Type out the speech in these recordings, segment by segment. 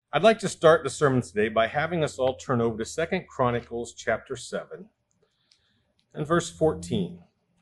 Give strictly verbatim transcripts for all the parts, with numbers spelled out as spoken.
I'd like to start the sermon today by having us all turn over to Second Chronicles chapter seven and verse fourteen.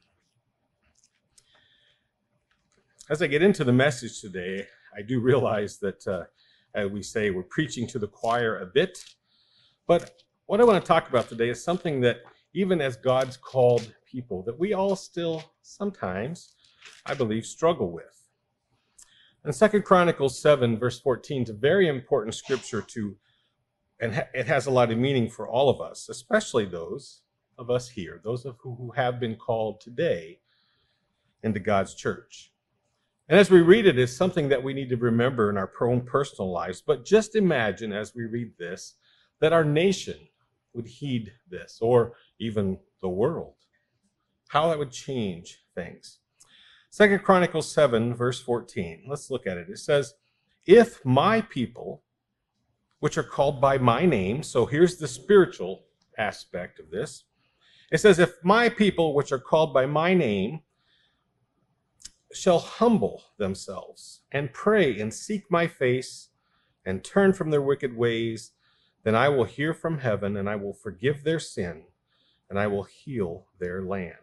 As I get into the message today, I do realize that, uh, as we say, we're preaching to the choir a bit. But what I want to talk about today is something that even as God's called people, that we all still sometimes, I believe, struggle with. In Second Chronicles seven, verse fourteen, it's a very important scripture to, and it has a lot of meaning for all of us, especially those of us here, those of who have been called today into God's church. And as we read it, it's something that we need to remember in our own personal lives. But just imagine as we read this, that our nation would heed this, or even the world. How that would change things. Second Chronicles seven, verse fourteen. Let's look at it. It says, if my people, which are called by my name, so here's the spiritual aspect of this. It says, if my people, which are called by my name, shall humble themselves and pray and seek my face and turn from their wicked ways, then I will hear from heaven and I will forgive their sin and I will heal their land.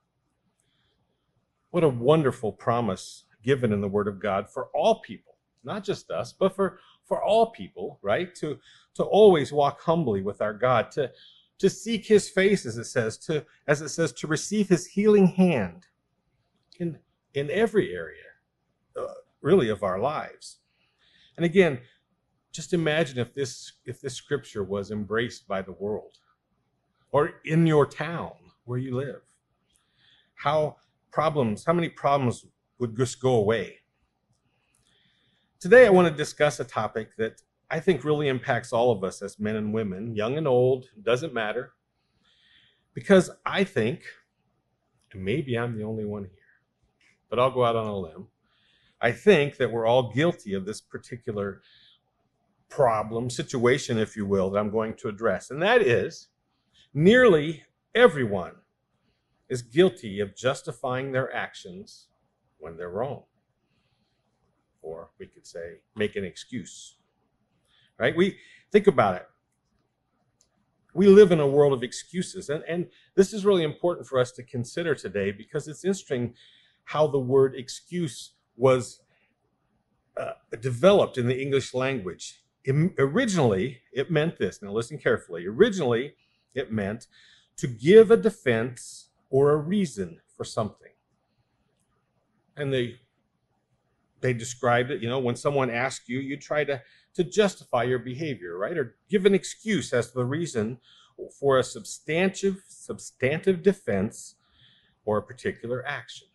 What a wonderful promise given in the Word of God for all people, not just us, but for, for all people, right? To, to always walk humbly with our God, to, to seek his face, as it says, to, as it says, to receive his healing hand in, in every area, uh, really, of our lives. And again, just imagine if this, if this scripture was embraced by the world or in your town where you live. How problems, how many problems would just go away? Today, I want to discuss a topic that I think really impacts all of us as men and women, young and old, doesn't matter. Because I think, and maybe I'm the only one here, but I'll go out on a limb. I think that we're all guilty of this particular problem, situation, if you will, that I'm going to address. And that is, nearly everyone is guilty of justifying their actions when they're wrong. Or we could say, make an excuse. Right? We think about it. We live in a world of excuses. And, and this is really important for us to consider today because it's interesting how the word excuse was uh, developed in the English language. It, originally, it meant this. Now listen carefully. Originally, it meant to give a defense or a reason for something. And they they described it, you know, when someone asks you, you try to, to justify your behavior, right? Or give an excuse as to the reason for a substantive, substantive defense or a particular action.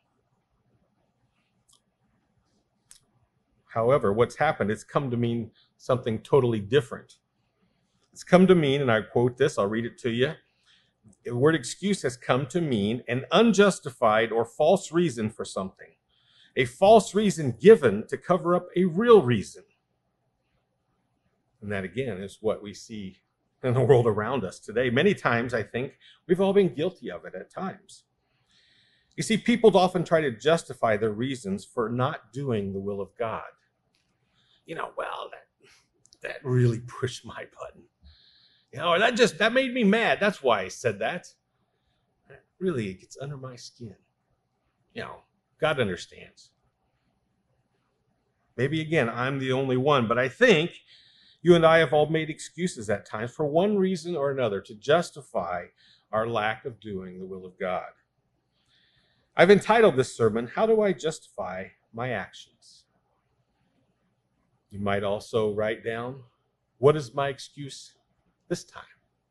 However, what's happened, it's come to mean something totally different. It's come to mean, and I quote this, I'll read it to you. The word excuse has come to mean an unjustified or false reason for something. A false reason given to cover up a real reason. And that, again, is what we see in the world around us today. Many times, I think, we've all been guilty of it at times. You see, people often try to justify their reasons for not doing the will of God. You know, well, that, that really pushed my button. You know, or that just, that made me mad. That's why I said that. Really, it gets under my skin. You know, God understands. Maybe, again, I'm the only one, but I think you and I have all made excuses at times for one reason or another to justify our lack of doing the will of God. I've entitled this sermon, How Do I Justify My Actions? You might also write down, what is my excuse this time?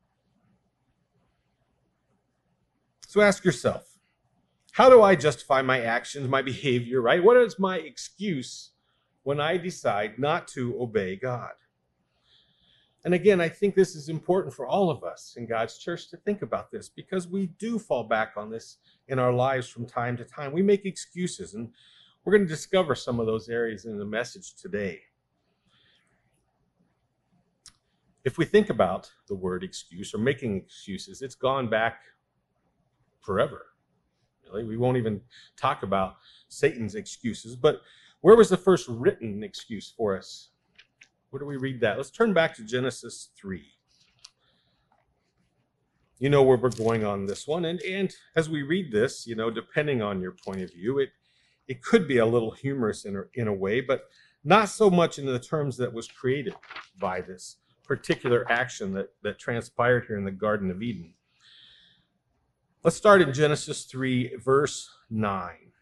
So ask yourself, how do I justify my actions, my behavior, right? What is my excuse when I decide not to obey God? And again, I think this is important for all of us in God's church to think about this because we do fall back on this in our lives from time to time. We make excuses, and we're going to discover some of those areas in the message today. If we think about the word excuse or making excuses, it's gone back forever. Really, we won't even talk about Satan's excuses, but where was the first written excuse for us? Where do we read that? Let's turn back to Genesis three. You know where we're going on this one. And, and as we read this, you know, depending on your point of view, it, it could be a little humorous in a, in a way, but not so much in the terms that was created by this particular action that, that transpired here in the Garden of Eden. Let's start in Genesis three, verse nine.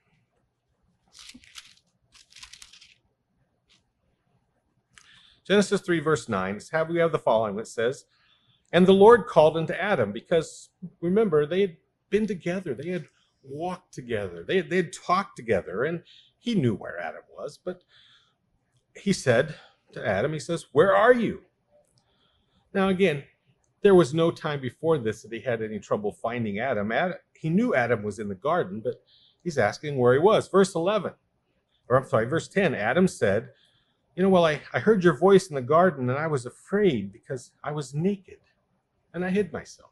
Genesis three, verse nine, have we have the following that says, "And the Lord called unto Adam," because remember, they had been together, they had walked together, they had, they had talked together, and he knew where Adam was, but he said to Adam, he says, "Where are you?" Now again, there was no time before this that he had any trouble finding Adam. Adam. He knew Adam was in the garden, but he's asking where he was. Verse eleven, or I'm sorry, verse ten, Adam said, "You know, well, I, I heard your voice in the garden, and I was afraid because I was naked, and I hid myself."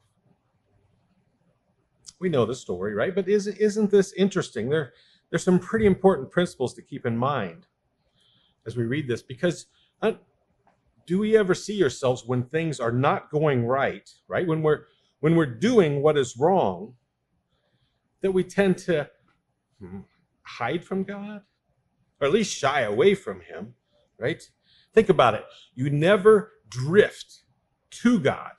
We know the story, right? But isn't, isn't this interesting? There, there's some pretty important principles to keep in mind as we read this, because uh, do we ever see ourselves when things are not going right, right? When we're, when we're doing what is wrong, that we tend to hide from God, or at least shy away from him, right? Think about it. You never drift to God.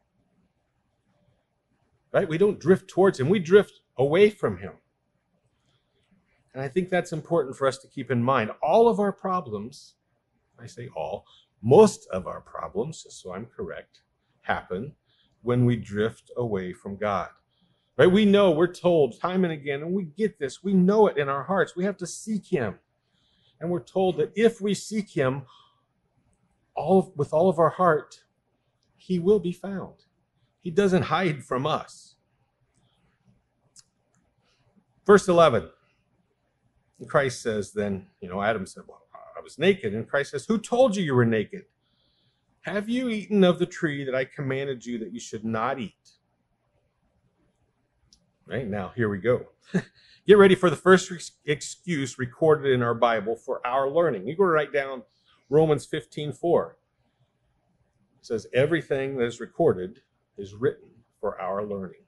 Right? We don't drift towards him. We drift away from him. And I think that's important for us to keep in mind. All of our problems, I say all, most of our problems, just so I'm correct, happen when we drift away from God. Right? We know, we're told time and again, and we get this, we know it in our hearts. We have to seek him. And we're told that if we seek him all with all of our heart, he will be found. He doesn't hide from us. Verse eleven, Christ says then, you know, Adam said, "Well, I was naked." And Christ says, "Who told you you were naked? Have you eaten of the tree that I commanded you that you should not eat?" Right, now, here we go. Get ready for the first excuse recorded in our Bible for our learning. You go to write down Romans fifteen four. It says, everything that is recorded is written for our learning.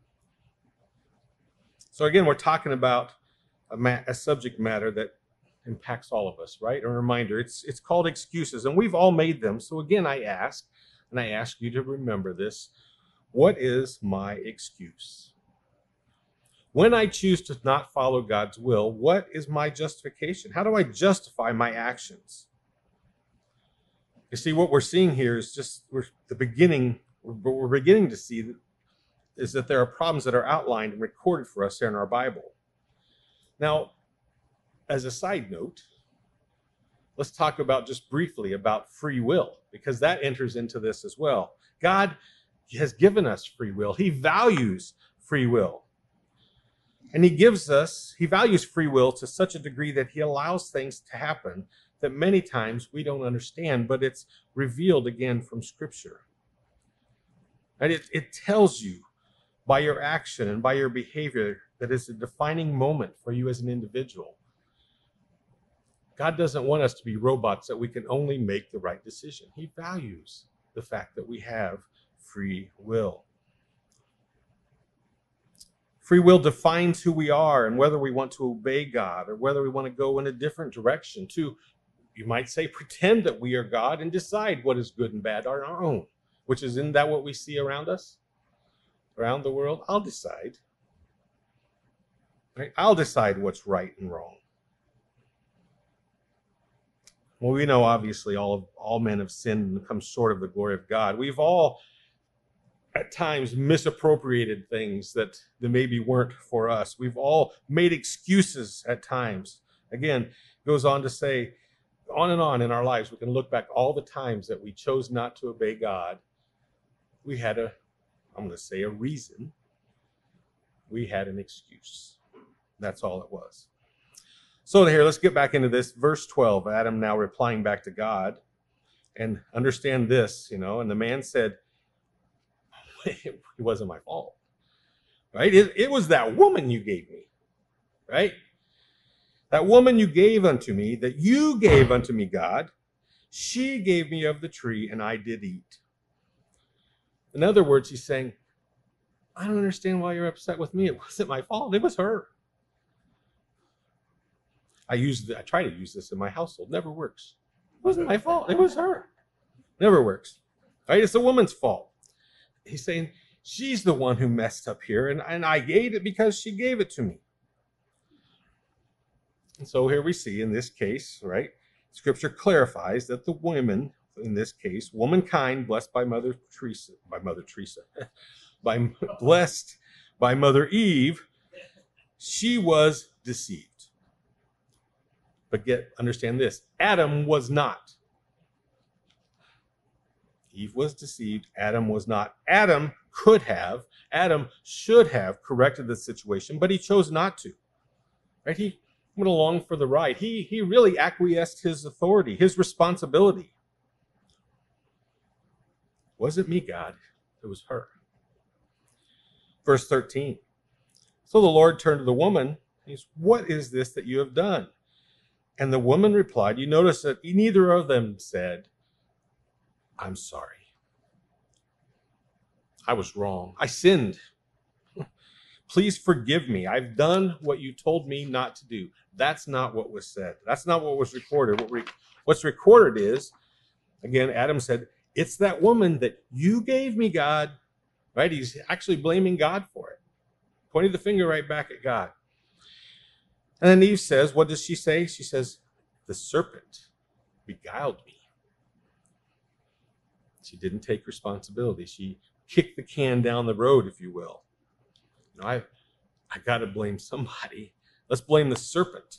So again, we're talking about a, ma- a subject matter that impacts all of us, right? A reminder, it's it's called excuses, and we've all made them. So again, I ask, and I ask you to remember this, what is my excuse? When I choose to not follow God's will, what is my justification? How do I justify my actions? You see, what we're seeing here is just we're, the beginning, what we're beginning to see that, is that there are problems that are outlined and recorded for us here in our Bible. Now, as a side note, let's talk about just briefly about free will, because that enters into this as well. God has given us free will. He values free will. And he gives us, he values free will to such a degree that he allows things to happen that many times we don't understand, but it's revealed again from Scripture. And it, it tells you by your action and by your behavior that it's a defining moment for you as an individual. God doesn't want us to be robots that we can only make the right decision. He values the fact that we have free will. Free will defines who we are and whether we want to obey God or whether we want to go in a different direction, to, you might say, pretend that we are God and decide what is good and bad on our own, which is, isn't that what we see around us, around the world? I'll decide. Right? I'll decide what's right and wrong. Well, we know obviously all of all men have sinned and come short of the glory of God. We've all at times misappropriated things that, that maybe weren't for us. We've all made excuses at times. Again, goes on to say, on and on in our lives, we can look back all the times that we chose not to obey God. We had a, I'm going to say a reason. We had an excuse. That's all it was. So here, let's get back into this. Verse twelve, Adam now replying back to God. And understand this, you know, and the man said, it wasn't my fault, right? It, it was that woman you gave me, right? That woman you gave unto me, that you gave unto me, God. She gave me of the tree, and I did eat. In other words, he's saying, I don't understand why you're upset with me. It wasn't my fault. It was her. I use I try to use this in my household. Never works. It wasn't my fault. It was her. Never works. Right? It's the woman's fault. He's saying, she's the one who messed up here, and, and I ate it because she gave it to me. And so here we see in this case, right, Scripture clarifies that the women, in this case, womankind blessed by Mother Teresa, by Mother Teresa, by blessed by Mother Eve, she was deceived. But get understand this, Adam was not. Eve was deceived, Adam was not. Adam could have, Adam should have corrected the situation, but he chose not to. Right? He went along for the ride. He, he really acquiesced his authority, his responsibility. It wasn't me, God. It was her. Verse thirteen. So the Lord turned to the woman. He says, what is this that you have done? And the woman replied, you notice that neither of them said, I'm sorry. I was wrong. I sinned. Please forgive me. I've done what you told me not to do. That's not what was said. That's not what was recorded. What re- what's recorded is, again, Adam said, it's that woman that you gave me, God. Right? He's actually blaming God for it. Pointing the finger right back at God. And then Eve says, what does she say? She says, the serpent beguiled me. She didn't take responsibility. She kicked the can down the road, if you will. You know, I, I got to blame somebody. Let's blame the serpent.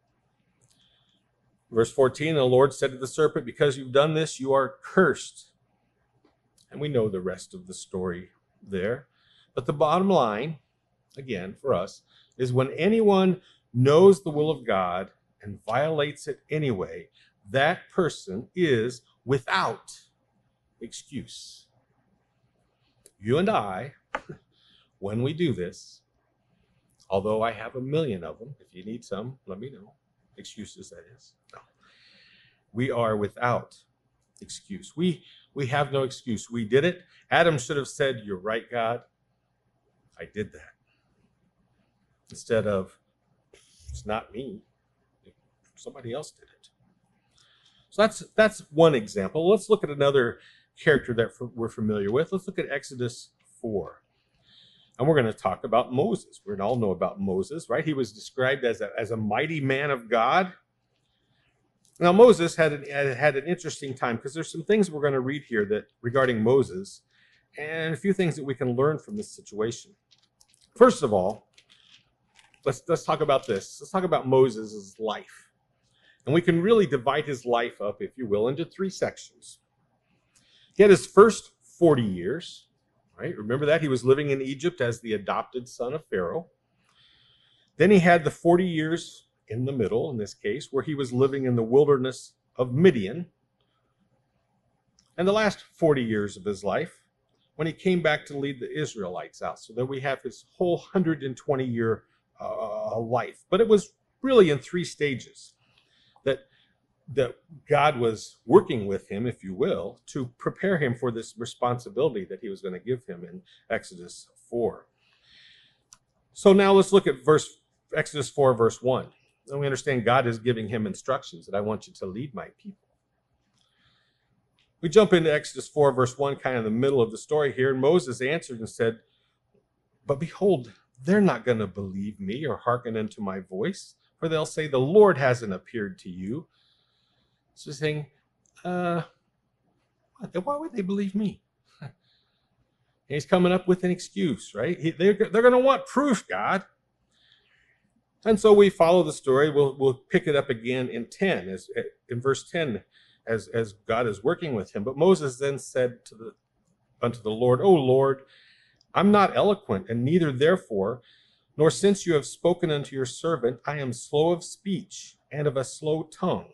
Verse fourteen, the Lord said to the serpent, because you've done this, you are cursed. And we know the rest of the story there. But the bottom line, again, for us, is when anyone knows the will of God and violates it anyway, that person is without excuse. You and I, when we do this, although I have a million of them, if you need some, let me know. Excuses, that is. No. We are without excuse. We we have no excuse. We did it. Adam should have said, you're right, God. I did that. Instead of, it's not me. Somebody else did it. So that's that's one example. Let's look at another character that we're familiar with. Let's look at Exodus four. And we're going to talk about Moses. We all know about Moses, right? He was described as a, as a mighty man of God. Now, Moses had an, had an interesting time because there's some things we're going to read here that regarding Moses and a few things that we can learn from this situation. First of all, let's, let's talk about this. Let's talk about Moses' life. And we can really divide his life up, if you will, into three sections. He had his first forty years, right? Remember that? He was living in Egypt as the adopted son of Pharaoh. Then he had the forty years in the middle, in this case, where he was living in the wilderness of Midian. And the last forty years of his life, when he came back to lead the Israelites out. So that we have his whole one hundred twenty year uh, life. But it was really in three stages that that God was working with him, if you will, to prepare him for this responsibility that he was going to give him in Exodus four. So now let's look at verse Exodus four, verse one. And we understand God is giving him instructions that I want you to lead my people. We jump into Exodus four, verse one, kind of the middle of the story here. And Moses answered and said, but behold, they're not going to believe me or hearken unto my voice, for they'll say, the Lord hasn't appeared to you. So saying, uh, why would they believe me? And he's coming up with an excuse, right? He, they're they're going to want proof, God. And so we follow the story. We'll we'll pick it up again in ten, as in verse ten, as as God is working with him. But Moses then said to the unto the Lord, O Lord, I'm not eloquent, and neither therefore, nor since you have spoken unto your servant, I am slow of speech and of a slow tongue.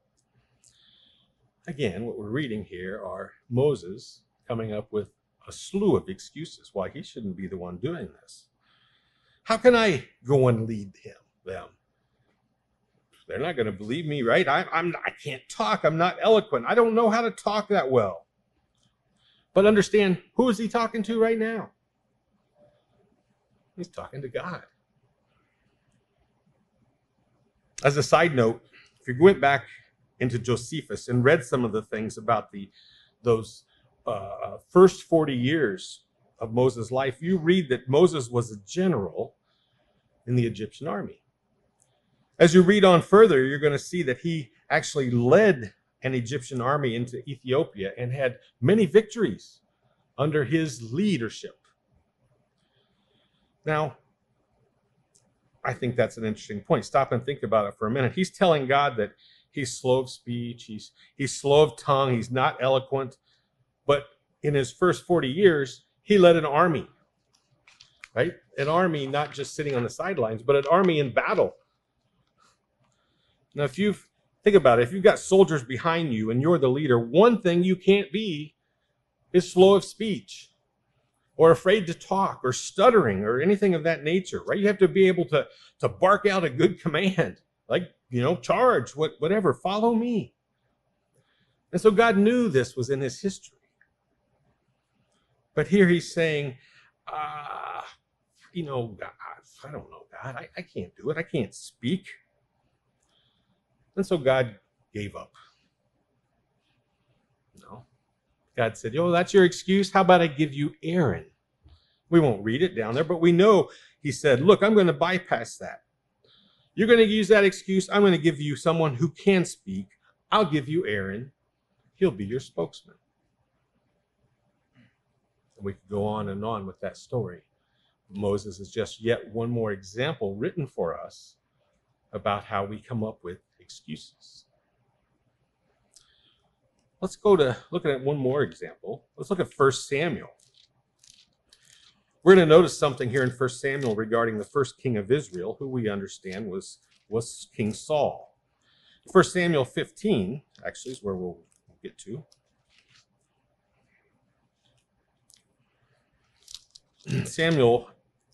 Again, what we're reading here are Moses coming up with a slew of excuses why he shouldn't be the one doing this. How can I go and lead him, them? they're not going to believe me, right? I, I'm, I can't talk. I'm not eloquent. I don't know how to talk that well. But understand, who is he talking to right now? He's talking to God. As a side note, if you went back into Josephus and read some of the things about the those uh, first forty years of Moses' life, you read that Moses was a general in the Egyptian army. As you read on further, you're going to see that he actually led an Egyptian army into Ethiopia and had many victories under his leadership. Now, I think that's an interesting point. Stop and think about it for a minute. He's telling God that he's slow of speech, he's he's slow of tongue, he's not eloquent, but in his first forty years, he led an army, right? An army not just sitting on the sidelines, but an army in battle. Now, if you think about it, if you've got soldiers behind you and you're the leader, one thing you can't be is slow of speech, or afraid to talk, or stuttering, or anything of that nature, right? You have to be able to, to bark out a good command, like, you know, charge, what, whatever, follow me. And so God knew this was in his history. But here he's saying, uh, you know, God, I don't know, God, I, I can't do it. I can't speak. And so God gave up. No. God said, oh, that's your excuse? How about I give you Aaron? We won't read it down there, but we know he said, look, I'm going to bypass that. You're going to use that excuse. I'm going to give you someone who can speak. I'll give you Aaron. He'll be your spokesman. And we could go on and on with that story. Moses is just yet one more example written for us about how we come up with excuses. Let's go to looking at one more example. Let's look at First Samuel. We're going to notice something here in First Samuel regarding the first king of Israel, who we understand was, was King Saul. First Samuel fifteen, actually, is where we'll get to. Samuel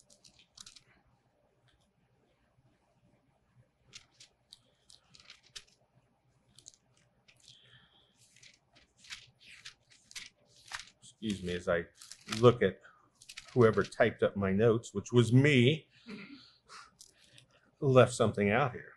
excuse me as I look at whoever typed up my notes, which was me, left something out here.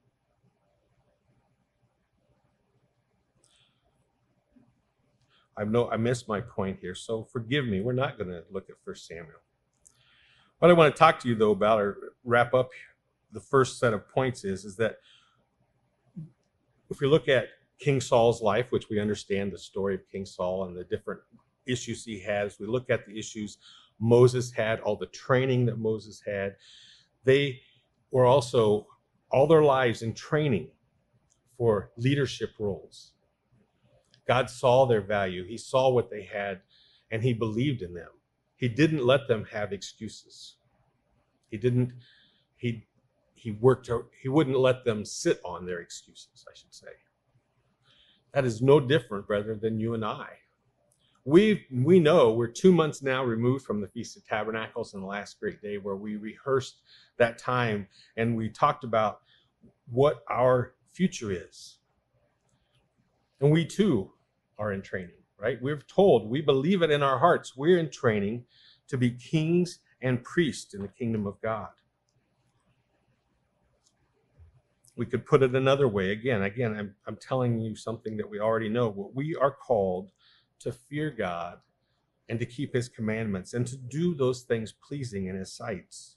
I know I missed my point here, so forgive me. We're not going to look at First Samuel. What I want to talk to you, though, about, or wrap up the first set of points is, is that if we look at King Saul's life, which we understand the story of King Saul and the different issues he has, we look at the issues Moses had, all the training that Moses had. They were also all their lives in training for leadership roles. God saw their value. He saw what they had, and he believed in them. He didn't let them have excuses. He didn't, he, he worked, he wouldn't let them sit on their excuses, I should say. That is no different, brethren, than you and I. We we know we're two months now removed from the Feast of Tabernacles and the last great day, where we rehearsed that time and we talked about what our future is. And we too are in training, right? We're told, we believe it in our hearts, we're in training to be kings and priests in the kingdom of God. We could put it another way. Again, again, I'm, I'm telling you something that we already know. What we are called to fear God and to keep his commandments and to do those things pleasing in his sights.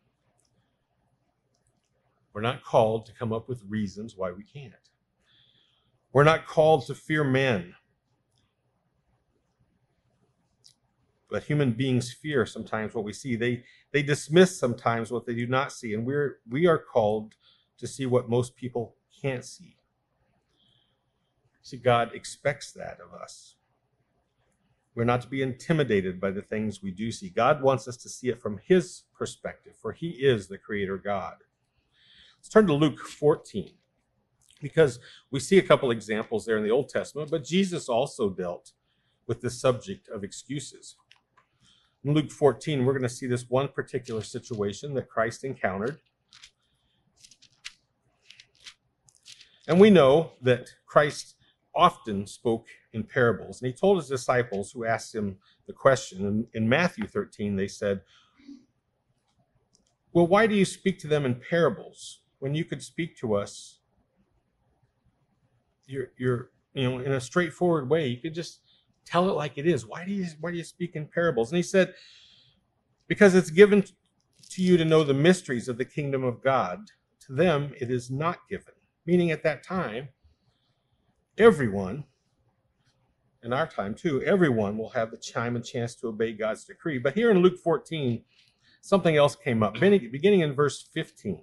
We're not called to come up with reasons why we can't. We're not called to fear men. But human beings fear sometimes what we see. They, they dismiss sometimes what they do not see. And we're, we are called to see what most people can't see. See, God expects that of us. We're not to be intimidated by the things we do see. God wants us to see it from his perspective, for he is the creator God. Let's turn to Luke fourteen, because we see a couple examples there in the Old Testament, but Jesus also dealt with the subject of excuses. In Luke fourteen, we're going to see this one particular situation that Christ encountered. And we know that Christ often spoke in parables. And he told his disciples who asked him the question, in, in Matthew thirteen, they said, well, why do you speak to them in parables when you could speak to us you're, you're, you know, in a straightforward way? You could just tell it like it is. Why do you, why do you speak in parables? And he said, because it's given to you to know the mysteries of the kingdom of God. To them, it is not given. Meaning at that time, everyone, in our time too, everyone will have the time and chance to obey God's decree. But here in Luke fourteen, something else came up, beginning in verse fifteen.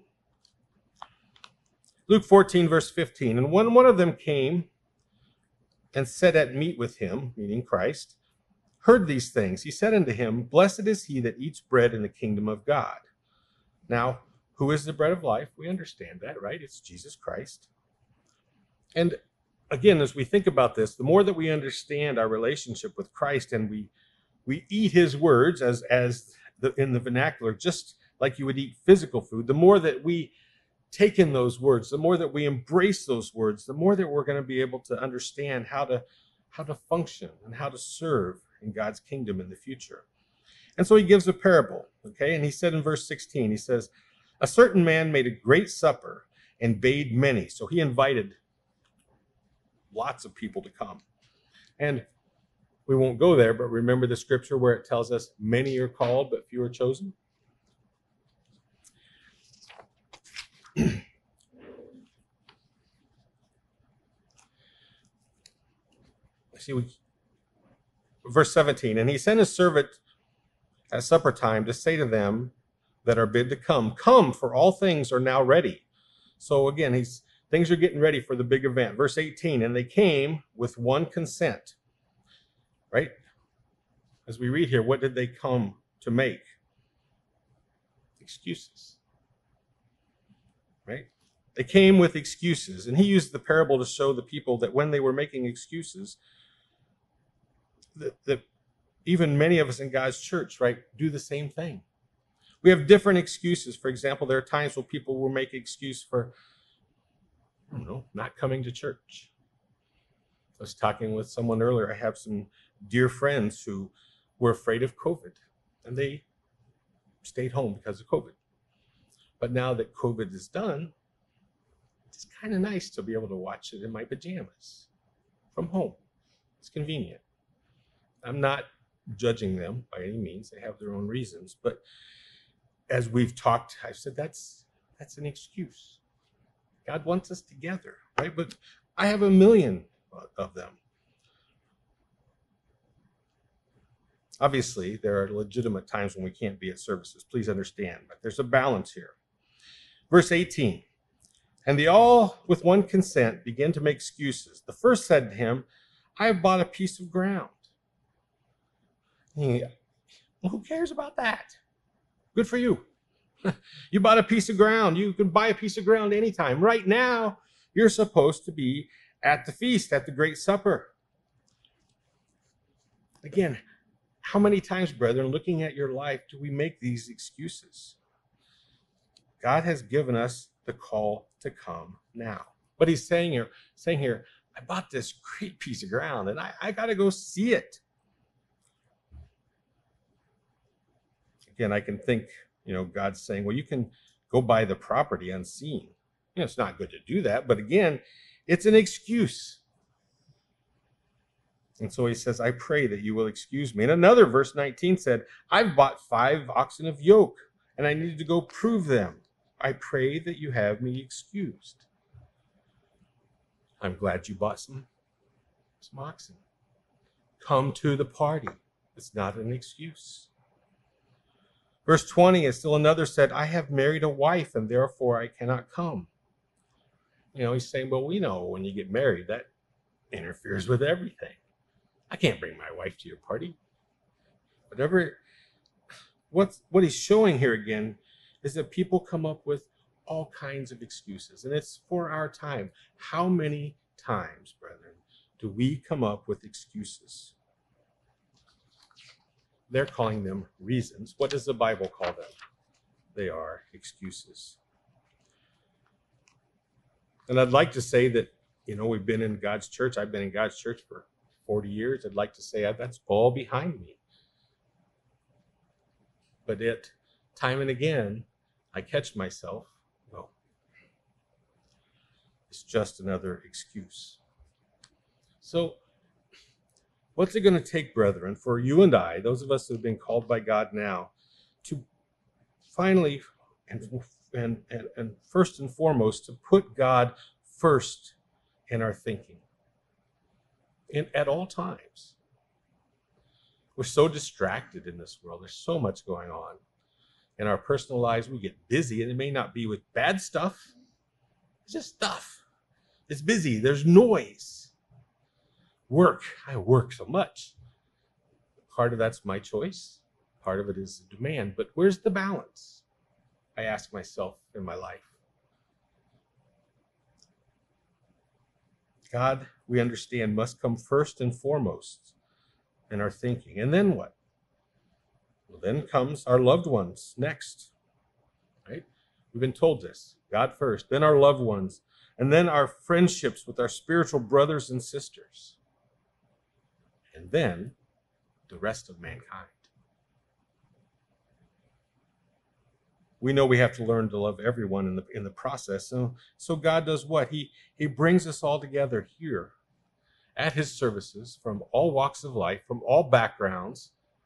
Luke fourteen, verse fifteen. And when one of them came and sat at meat with him, meaning Christ, heard these things, he said unto him, blessed is he that eats bread in the kingdom of God. Now, who is the bread of life? We understand that, right? It's Jesus Christ. And again, as we think about this, the more that we understand our relationship with Christ and we we eat his words as as the, in the vernacular, just like you would eat physical food, the more that we take in those words, the more that we embrace those words, the more that we're going to be able to understand how to how to function and how to serve in God's kingdom in the future. And so he gives a parable, okay? And he said in verse sixteen, he says, a certain man made a great supper and bade many. So he invited lots of people to come. And we won't go there, but remember the scripture where it tells us many are called, but few are chosen? See, we, verse seventeen, and he sent his servant at supper time to say to them that are bid to come, come, for all things are now ready. So again, he's things are getting ready for the big event. Verse eighteen, and they came with one consent, right? As we read here, what did they come to make? Excuses, right? They came with excuses. And he used the parable to show the people that when they were making excuses, that, that even many of us in God's church, right, do the same thing. We have different excuses. For example, there are times when people will make excuse for, I don't know, not coming to church. I was talking with someone earlier. I have some dear friends who were afraid of COVID, and they stayed home because of COVID. But now that COVID is done, it's kind of nice to be able to watch it in my pajamas from home. It's convenient. I'm not judging them by any means. They have their own reasons. But as we've talked, I've said that's that's an excuse. God wants us together, right? But I have a million of them. Obviously, there are legitimate times when we can't be at services. Please understand, but there's a balance here. Verse eighteen, and they all with one consent began to make excuses. The first said to him, I have bought a piece of ground. He, well, who cares about that? Good for you. You bought a piece of ground. You can buy a piece of ground anytime. Right now, you're supposed to be at the feast, at the great supper. Again, how many times, brethren, looking at your life, do we make these excuses? God has given us the call to come now. But he's saying here, saying here, I bought this great piece of ground and I, I got to go see it. Again, I can think, you know, God's saying, well, you can go buy the property unseen. You know, it's not good to do that. But again, it's an excuse. And so he says, I pray that you will excuse me. And another verse nineteen said, I've bought five oxen of yoke and I needed to go prove them. I pray that you have me excused. I'm glad you bought some, some oxen. Come to the party. It's not an excuse. Verse twenty is still another said, I have married a wife and therefore I cannot come. You know, he's saying, well, we know when you get married, that interferes with everything. I can't bring my wife to your party. Whatever, what's, what he's showing here again is that people come up with all kinds of excuses. And it's for our time. How many times, brethren, do we come up with excuses? They're calling them reasons. What does the Bible call them? They are excuses. And I'd like to say that, you know, we've been in God's church. I've been in God's church for forty years. I'd like to say that's all behind me. But it, time and again, I catch myself, well, it's just another excuse. So what's it going to take, brethren, for you and I, those of us who have been called by God now, to finally and, and, and, and first and foremost, to put God first in our thinking in, at all times? We're so distracted in this world. There's so much going on. In our personal lives, we get busy, and it may not be with bad stuff. It's just stuff. It's busy. There's noise. Work. I work so much. Part of that's my choice. Part of it is a demand. But where's the balance? I ask myself in my life. God, we understand, must come first and foremost in our thinking. And then what? Well, then comes our loved ones next, right? We've been told this. God first, then our loved ones, and then our friendships with our spiritual brothers and sisters, and then the rest of mankind. We know we have to learn to love everyone in the in the process. So, so God does what? He, he brings us all together here at his services from all walks of life, from all backgrounds.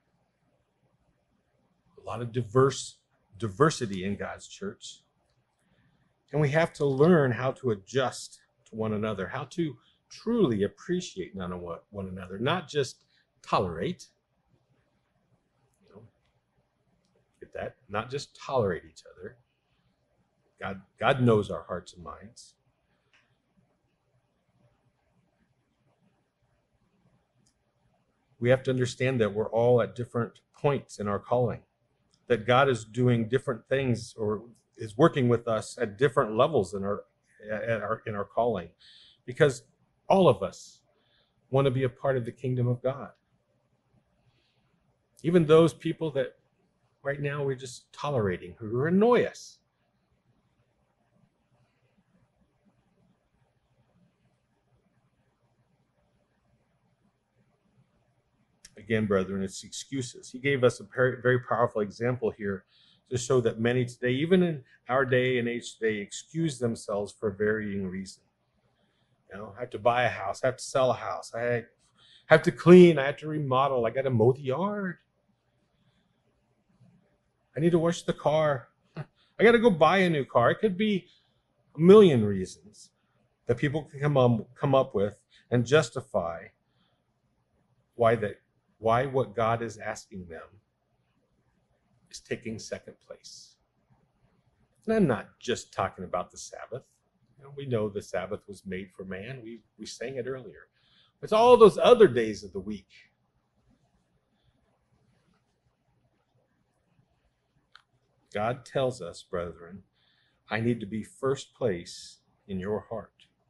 A lot of diverse diversity in God's church. And we have to learn how to adjust to one another, how to truly appreciate one another, not just tolerate. You know, get that? Not just tolerate each other. God, God knows our hearts and minds. We have to understand that we're all at different points in our calling, that God is doing different things or is working with us at different levels in our, at our, in our calling, because all of us want to be a part of the kingdom of God. Even those people that right now we're just tolerating, who annoy us. Again, brethren, it's excuses. He gave us a very, very powerful example here to show that many today, even in our day and age today, excuse themselves for varying reasons. You know, I have to buy a house, I have to sell a house, I have to clean, I have to remodel, I got to mow the yard, I need to wash the car, I got to go buy a new car. It could be a million reasons that people can come, um, come up with and justify why that why what God is asking them is taking second place. And I'm not just talking about the Sabbath. You know, we know the Sabbath was made for man. We, we sang it earlier. It's all those other days of the week. God tells us, brethren, I need to be first place in your heart.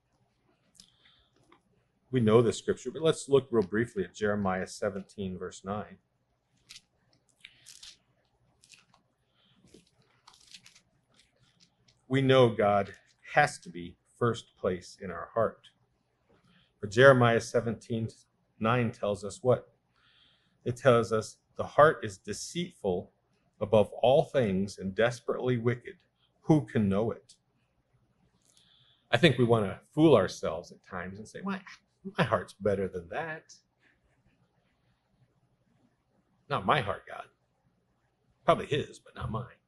We know this scripture, but let's look real briefly at Jeremiah seventeen, verse nine. We know God has to be first place in our heart. But Jeremiah seventeen, nine tells us what? It tells us the heart is deceitful above all things and desperately wicked. Who can know it? I think we want to fool ourselves at times and say, my, my heart's better than that. Not my heart, God. Probably his, but not mine.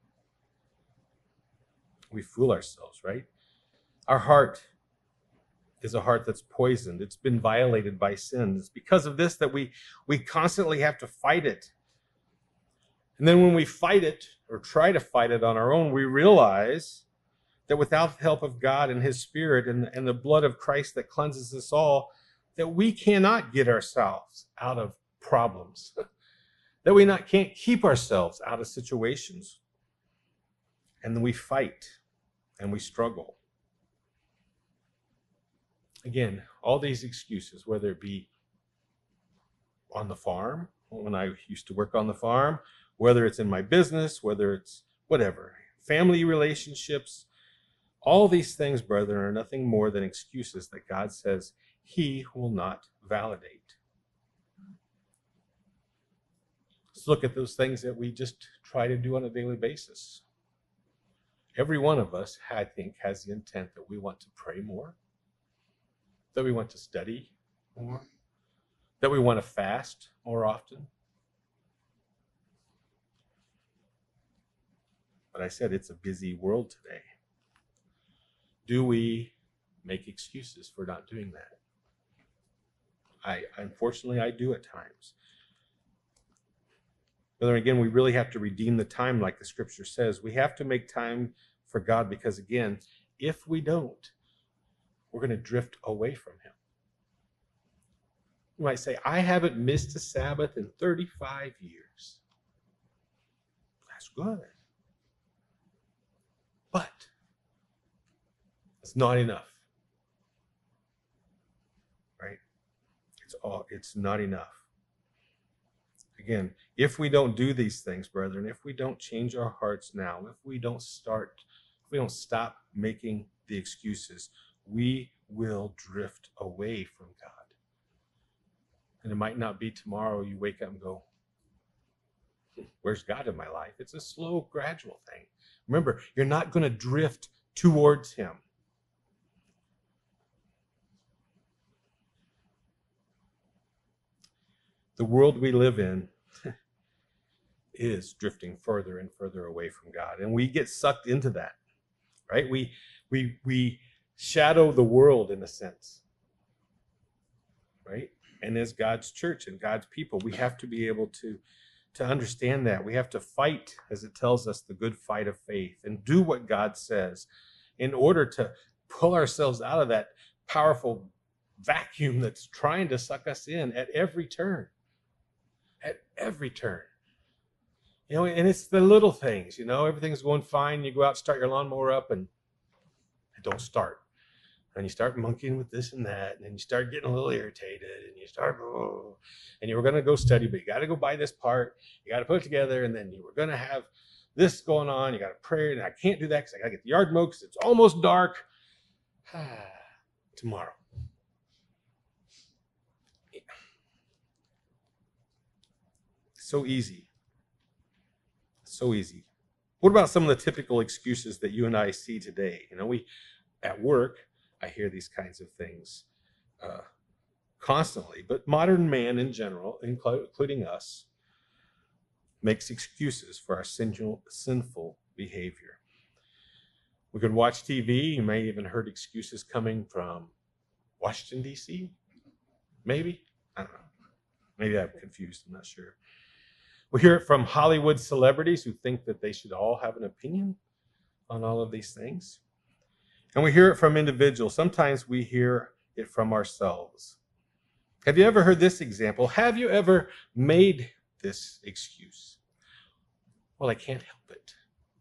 We fool ourselves, right? Our heart is a heart that's poisoned. It's been violated by sin. It's because of this that we, we constantly have to fight it. And then when we fight it or try to fight it on our own, we realize that without the help of God and his Spirit and, and the blood of Christ that cleanses us all, that we cannot get ourselves out of problems, that we not can't keep ourselves out of situations. And then we fight and we struggle. Again, all these excuses, whether it be on the farm, when I used to work on the farm, whether it's in my business, whether it's whatever, family relationships, All these things, brethren, are nothing more than excuses that God says he will not validate. Let's look at those things that we just try to do on a daily basis. Every one of us, I think, has the intent that we want to pray more, that we want to study more, that we want to fast more often. But I said it's a busy world today. Do we make excuses for not doing that? I unfortunately I do at times. But then again, we really have to redeem the time, like the scripture says. We have to make time for God, because again, if we don't, we're going to drift away from him. You might say, I haven't missed a Sabbath in thirty-five years. That's good. But it's not enough. Right? It's all it's not enough. Again, if we don't do these things, brethren, if we don't change our hearts now, if we don't start, if we don't stop making the excuses, we will drift away from God. And it might not be tomorrow you wake up and go, where's God in my life? It's a slow, gradual thing. Remember, you're not going to drift towards him. The world we live in is drifting further and further away from God. And we get sucked into that, right? We, we, we shadow the world in a sense, right? And as God's church and God's people, we have to be able to, to understand that. We have to fight, as it tells us, the good fight of faith and do what God says in order to pull ourselves out of that powerful vacuum that's trying to suck us in at every turn. At every turn. You know, and it's the little things, you know, everything's going fine. You go out, start your lawnmower up, and it don't start. And you start monkeying with this and that, and then you start getting a little irritated, and you start, oh, and you were going to go study, but you got to go buy this part. You got to put it together, and then you were going to have this going on. You got to pray, and I can't do that because I got to get the yard mowed because it's almost dark. Tomorrow. So easy. So easy. What about some of the typical excuses that you and I see today? You know, we, at work, I hear these kinds of things uh, constantly, but modern man in general, including us, makes excuses for our sinful, sinful behavior. We could watch T V. You may even heard excuses coming from Washington, D C Maybe. I don't know. Maybe I'm confused. I'm not sure. We hear it from Hollywood celebrities who think that they should all have an opinion on all of these things. And we hear it from individuals. Sometimes we hear it from ourselves. Have you ever heard this example? Have you ever made this excuse? Well, I can't help it.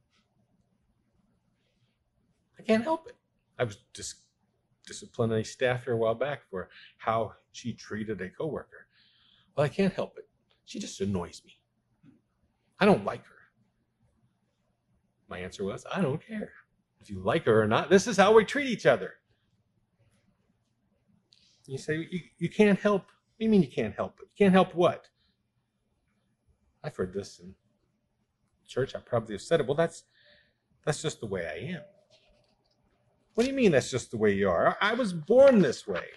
I can't help it. I was dis- disciplining a staff here a while back for how she treated a coworker. Well, I can't help it. She just annoys me. I don't like her. My answer was, I don't care. If you like her or not, this is how we treat each other. You say, you, you can't help. What do you mean you can't help it? You can't help what? I've heard this in church. I probably have said it. Well, that's that's just the way I am. What do you mean that's just the way you are? I was born this way.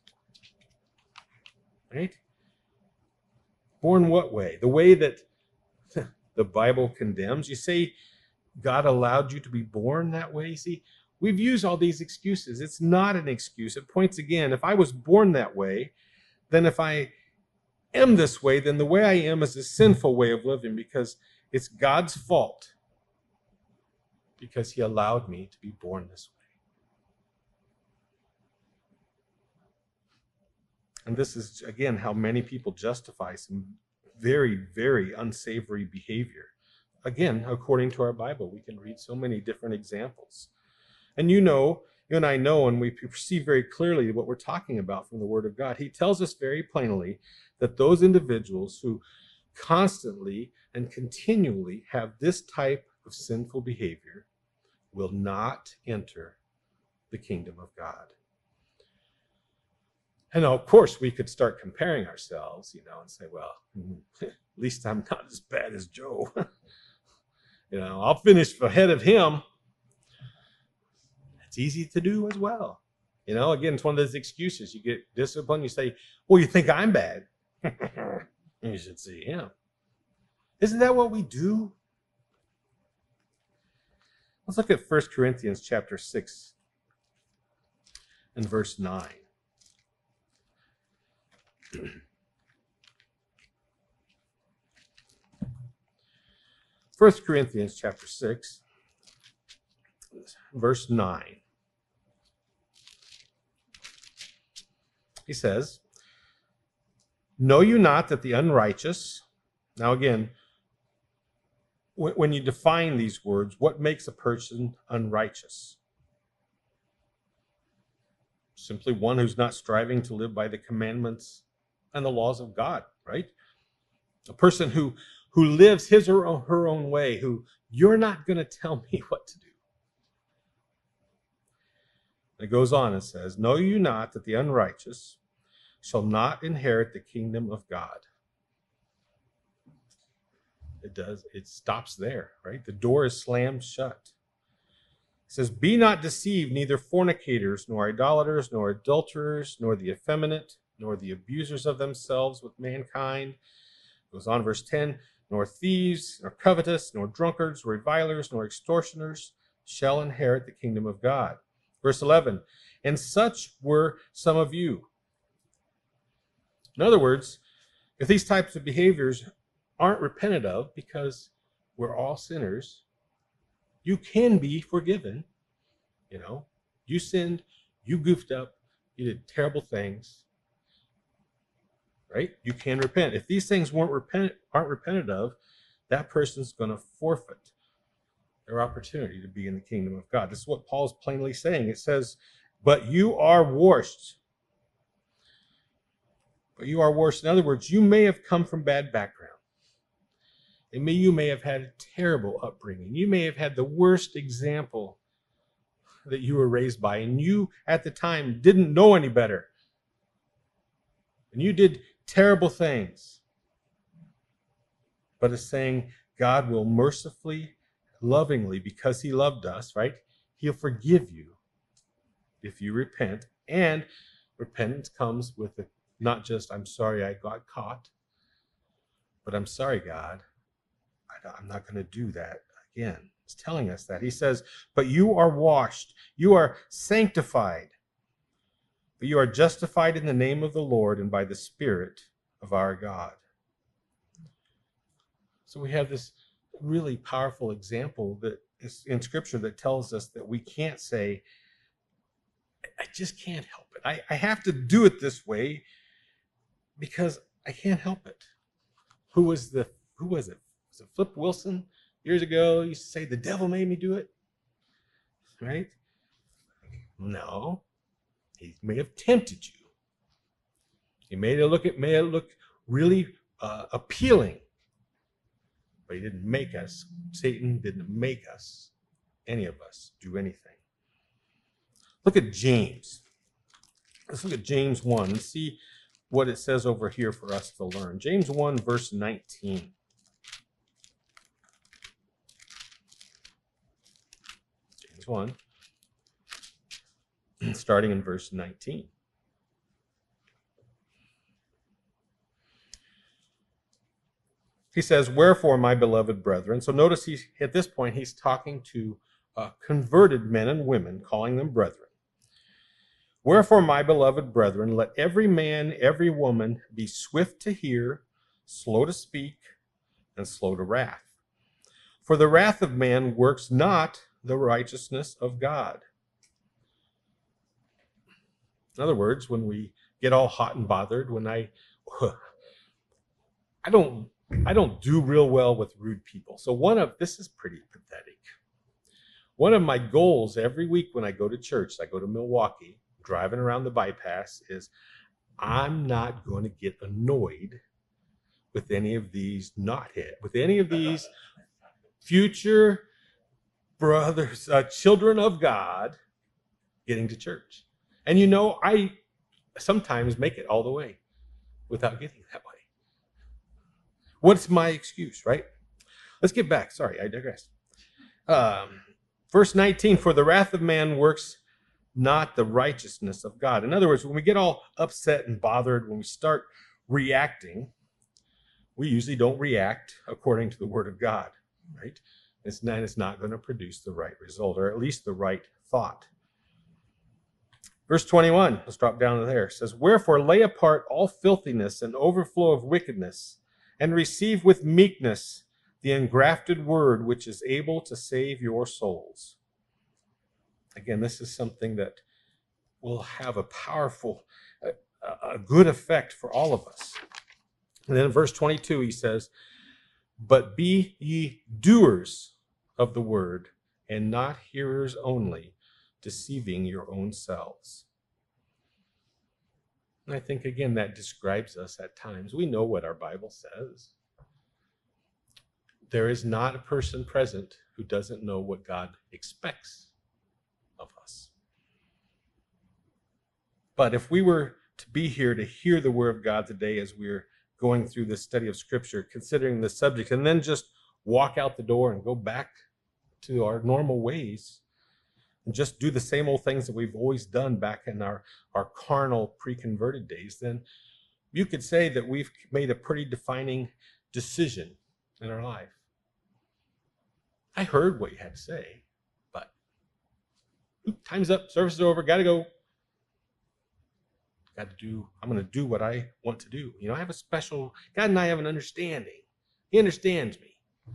Right? Born what way? The way that the Bible condemns. You say God allowed you to be born that way? See, we've used all these excuses. It's not an excuse. It points again, if I was born that way, then if I am this way, then the way I am is a sinful way of living because it's God's fault because he allowed me to be born this way. And this is, again, how many people justify some very, very unsavory behavior. Again, according to our Bible, we can read so many different examples. And you know, you and I know, and we perceive very clearly what we're talking about from the Word of God. He tells us very plainly that those individuals who constantly and continually have this type of sinful behavior will not enter the kingdom of God. And of course, we could start comparing ourselves, you know, and say, well, at least I'm not as bad as Joe. You know, I'll finish ahead of him. It's easy to do as well. You know, again, it's one of those excuses. You get disciplined, you say, well, you think I'm bad. You should see him. Isn't that what we do? Let's look at First Corinthians chapter six and verse nine. First Corinthians chapter six, verse nine. He says, know you not that the unrighteous, now again, when you define these words, what makes a person unrighteous? Simply one who's not striving to live by the commandments and the laws of God, right? A person who, who lives his or her own way, who you're not going to tell me what to do. It goes on and says, know you not that the unrighteous shall not inherit the kingdom of God? It does. It stops there, right? The door is slammed shut. It says, be not deceived, neither fornicators, nor idolaters, nor adulterers, nor the effeminate, nor the abusers of themselves with mankind. It goes on, verse ten, nor thieves, nor covetous, nor drunkards, nor revilers, nor extortioners shall inherit the kingdom of God. Verse eleven, and such were some of you. In other words, if these types of behaviors aren't repented of, because we're all sinners, you can be forgiven. You know, you sinned, you goofed up, you did terrible things, right? You can repent. If these things weren't repent, aren't repented of, that person's going to forfeit their opportunity to be in the kingdom of God. This is what Paul's plainly saying. It says, but you are washed. But you are washed. In other words, you may have come from bad background. And may, you may have had a terrible upbringing. You may have had the worst example that you were raised by. And you, at the time, didn't know any better. And you did terrible things. But it's saying God will mercifully, lovingly, because he loved us, right? He'll forgive you if you repent. And repentance comes with a, not just, I'm sorry I got caught, but I'm sorry, God, I'm not going to do that again. He's telling us that. He says, but you are washed, you are sanctified, but you are justified in the name of the Lord and by the Spirit of our God. So we have this really powerful example that is in Scripture that tells us that we can't say, I just can't help it. I, I have to do it this way because I can't help it. Who was the, who was it? Was it Flip Wilson years ago? He used to say, the devil made me do it. Right? No. He may have tempted you. He made it look, it may have looked really uh, appealing. But he didn't make us. Satan didn't make us, any of us, do anything. Look at James. Let's look at James one and see what it says over here for us to learn. James one, verse nineteen. James one, starting in verse nineteen. He says, wherefore, my beloved brethren. So notice he's, at this point, he's talking to uh, converted men and women, calling them brethren. Wherefore, my beloved brethren, let every man, every woman be swift to hear, slow to speak, and slow to wrath. For the wrath of man works not the righteousness of God. In other words, when we get all hot and bothered, when I, I don't, I don't do real well with rude people. So one of, this is pretty pathetic. One of my goals every week when I go to church, I go to Milwaukee, driving around the bypass, is I'm not going to get annoyed with any of these knothead, with any of these future brothers, uh, children of God getting to church. And you know, I sometimes make it all the way without getting that way. What's my excuse, right? Let's get back. Sorry, I digress. Um, verse nineteen, for the wrath of man works not the righteousness of God. In other words, when we get all upset and bothered, when we start reacting, we usually don't react according to the word of God, right? It's not, it's not going to produce the right result, or at least the right thought. Verse twenty-one, let's drop down to there. It says, wherefore lay apart all filthiness and overflow of wickedness, and receive with meekness the engrafted word, which is able to save your souls. Again, this is something that will have a powerful, a, a good effect for all of us. And then in verse twenty-two, he says, but be ye doers of the word, and not hearers only, deceiving your own selves. And I think, again, that describes us at times. We know what our Bible says. There is not a person present who doesn't know what God expects of us. But if we were to be here to hear the word of God today as we're going through this study of Scripture, considering the subject, and then just walk out the door and go back to our normal ways, and just do the same old things that we've always done back in our, our carnal pre-converted days, then you could say that we've made a pretty defining decision in our life. I heard what you had to say, but oop, time's up, service is over, gotta go. Got to do, I'm going to do what I want to do. You know, I have a special, God and I have an understanding. He understands me.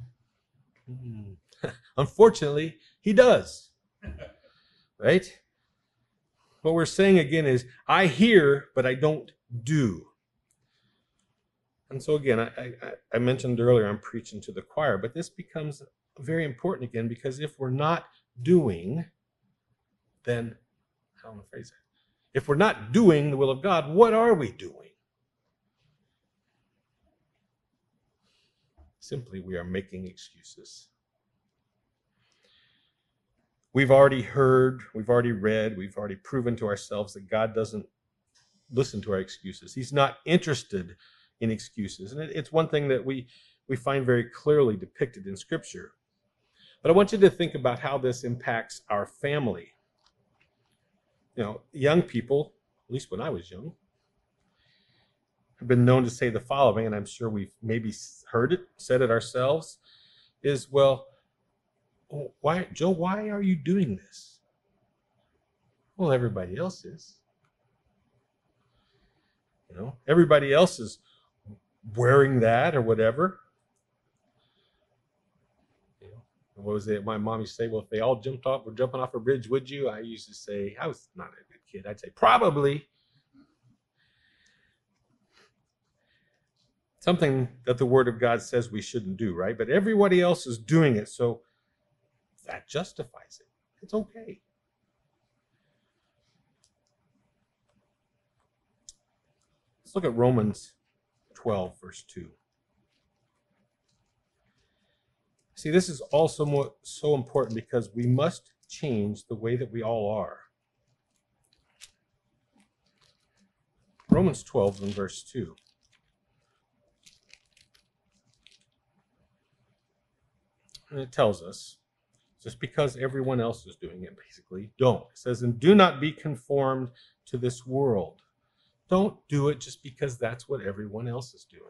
Hmm. Unfortunately, he does. Right? What we're saying again is, I hear, but I don't do. And so again, I, I, I mentioned earlier, I'm preaching to the choir, but this becomes very important again, because if we're not doing, then, how do I phrase that? If we're not doing the will of God, what are we doing? Simply, we are making excuses. We've already heard, we've already read, we've already proven to ourselves that God doesn't listen to our excuses. He's not interested in excuses. And it's one thing that we, we find very clearly depicted in Scripture. But I want you to think about how this impacts our family. You know, young people, at least when I was young, have been known to say the following, and I'm sure we've maybe heard it, said it ourselves, is, well, why, Joe, why are you doing this? Well, everybody else is. You know, everybody else is wearing that or whatever. You know, what was it? My mom used to say, well, if they all jumped off, were jumping off a bridge, would you? I used to say, I was not a good kid. I'd say, probably. Something that the Word of God says we shouldn't do, right? But everybody else is doing it, so that justifies it. It's okay. Let's look at Romans twelve, verse two. See, this is also so important because we must change the way that we all are. Romans twelve and verse two. And it tells us, just because everyone else is doing it, basically, don't. It says, and do not be conformed to this world. Don't do it just because that's what everyone else is doing.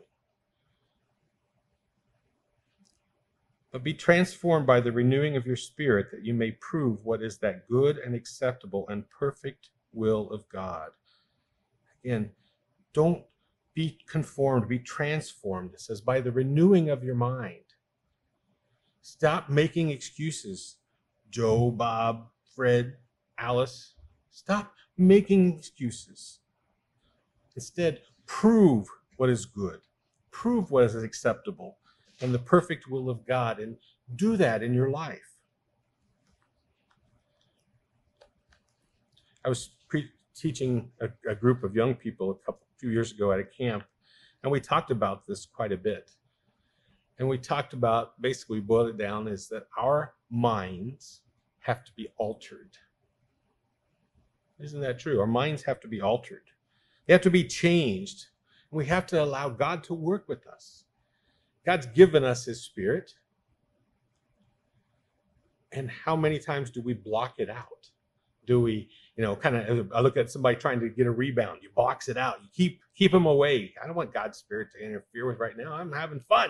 But be transformed by the renewing of your spirit, that you may prove what is that good and acceptable and perfect will of God. Again, don't be conformed, be transformed. It says, by the renewing of your mind. Stop making excuses. Joe, Bob, Fred, Alice. Stop making excuses. Instead, prove what is good. Prove what is acceptable and the perfect will of God, and do that in your life. I was pre- teaching a, a group of young people a couple few years ago at a camp, and we talked about this quite a bit. And we talked about, basically boiled it down, is that our minds have to be altered. Isn't that true? Our minds have to be altered. They have to be changed. We have to allow God to work with us. God's given us his Spirit. And how many times do we block it out? Do we, you know, kind of, I look at somebody trying to get a rebound. You box it out. You keep keep them away. I don't want God's Spirit to interfere with right now. I'm having fun.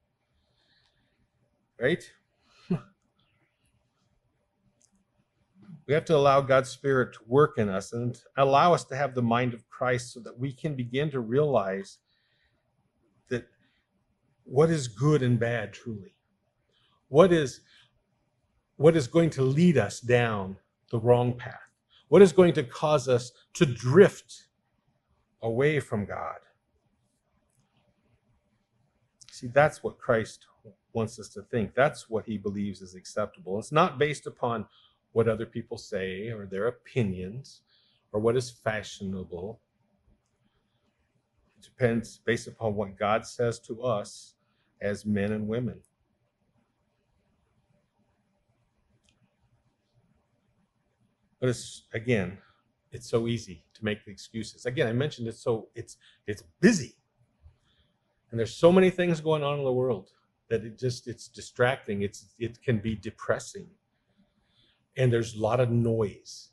Right? We have to allow God's Spirit to work in us and allow us to have the mind of Christ so that we can begin to realize that what is good and bad truly. What is, what is going to lead us down the wrong path? What is going to cause us to drift away from God? See, that's what Christ wants us to think. That's what he believes is acceptable. It's not based upon what other people say or their opinions or what is fashionable. It depends based upon what God says to us as men and women. But it's, again, it's so easy to make the excuses. Again, I mentioned it's so it's it's busy. And there's so many things going on in the world that it just it's distracting. It's it can be depressing. And there's a lot of noise.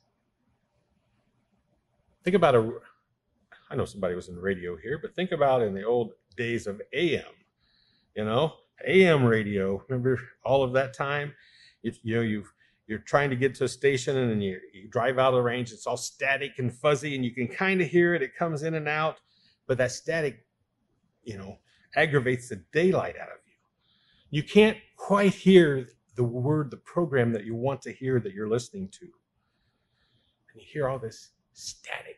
Think about a, I know somebody was in radio here, but think about in the old days of A M, you know, A M radio. Remember all of that time? It, you know, you've, you're trying to get to a station and then you, you drive out of the range. It's all static and fuzzy and you can kind of hear it. It comes in and out, but that static, you know, aggravates the daylight out of you. You can't quite hear the word, the program that you want to hear that you're listening to. And you hear all this static.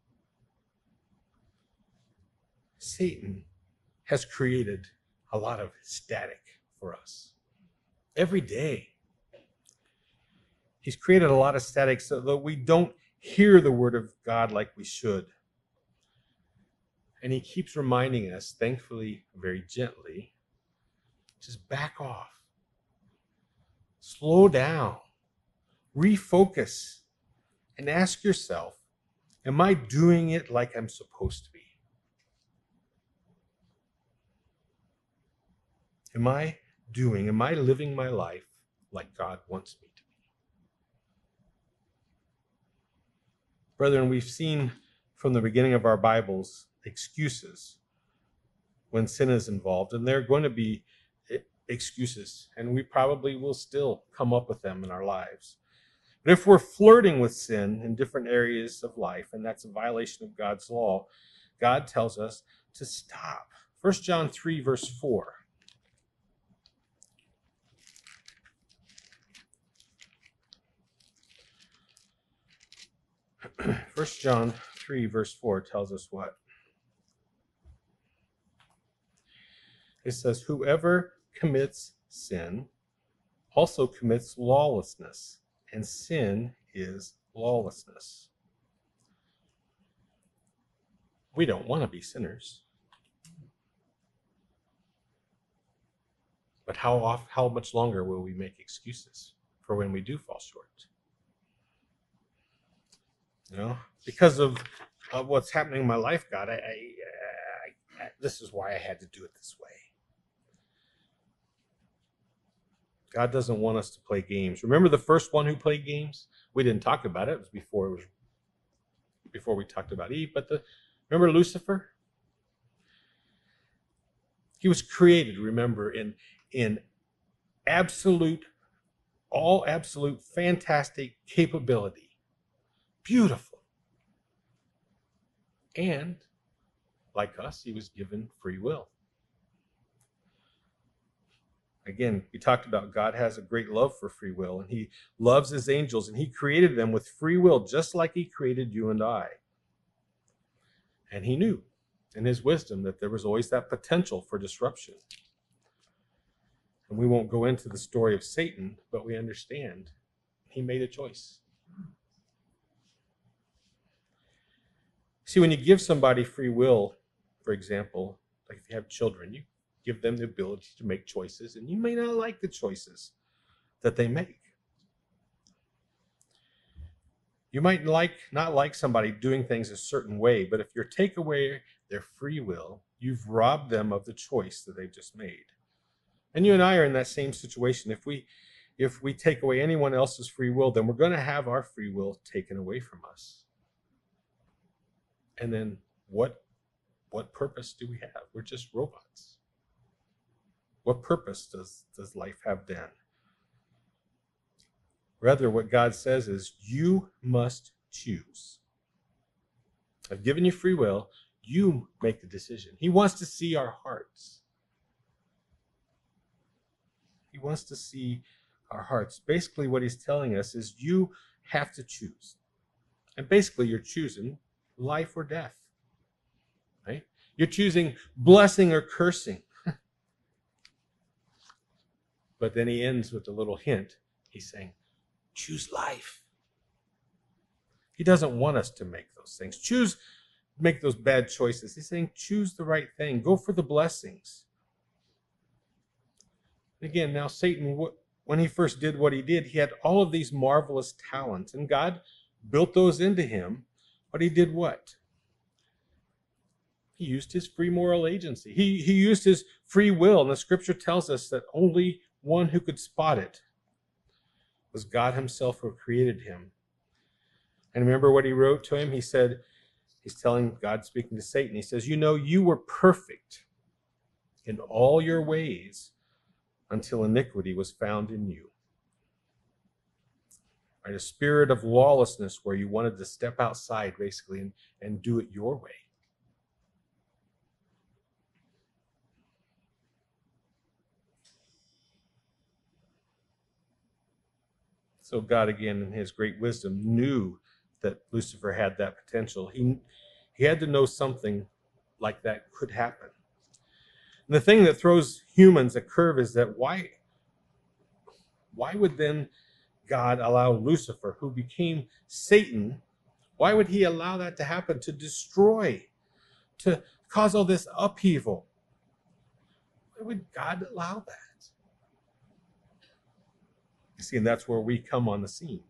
Satan has created a lot of static for us. Every day. He's created a lot of static so that we don't hear the word of God like we should. And he keeps reminding us, thankfully, very gently, just back off. Slow down, refocus, and ask yourself, am I doing it like I'm supposed to be? Am I doing, am I living my life like God wants me to be? Brethren, we've seen from the beginning of our Bibles excuses when sin is involved, and they're going to be excuses, and we probably will still come up with them in our lives. But if we're flirting with sin in different areas of life, and that's a violation of God's law, God tells us to stop. First John three, verse four. First John three, verse four tells us what? It says, whoever commits sin also commits lawlessness, and sin is lawlessness. We don't want to be sinners. But how off, how much longer will we make excuses for when we do fall short? You know, because of, of what's happening in my life, God, I, I, I, I, this is why I had to do it this way. God doesn't want us to play games. Remember the first one who played games? We didn't talk about it. It was before it was before we talked about Eve. But the remember Lucifer? He was created, remember, in in absolute, all absolute, fantastic capability. Beautiful. And like us, he was given free will. Again, we talked about God has a great love for free will, and he loves his angels, and he created them with free will, just like he created you and I. And he knew in his wisdom that there was always that potential for disruption. And we won't go into the story of Satan, but we understand he made a choice. See, when you give somebody free will, for example, like if you have children, you give them the ability to make choices, and you may not like the choices that they make. You might like not like somebody doing things a certain way, but if you take away their free will, you've robbed them of the choice that they've just made. And you and I are in that same situation. If we if we take away anyone else's free will, then we're going to have our free will taken away from us. And then what what purpose do we have? We're just robots. What purpose does, does life have then? Rather, what God says is, you must choose. I've given you free will. You make the decision. He wants to see our hearts. He wants to see our hearts. Basically, what he's telling us is you have to choose. And basically, you're choosing life or death. Right? You're choosing blessing or cursing. But then he ends with a little hint. He's saying, choose life. He doesn't want us to make those things. Choose, make those bad choices. He's saying, choose the right thing. Go for the blessings. Again, now Satan, when he first did what he did, he had all of these marvelous talents, and God built those into him. But he did what? He used his free moral agency. He, he used his free will, and the scripture tells us that only one who could spot it was God himself who created him. And remember what he wrote to him? He said, he's telling God, speaking to Satan, he says, you know, you were perfect in all your ways until iniquity was found in you. Right? A spirit of lawlessness where you wanted to step outside, basically, and, and do it your way. So God, again, in his great wisdom, knew that Lucifer had that potential. He, he had to know something like that could happen. And the thing that throws humans a curve is that why, why would then God allow Lucifer, who became Satan, why would he allow that to happen, to destroy, to cause all this upheaval? Why would God allow that? You see, and that's where we come on the scene.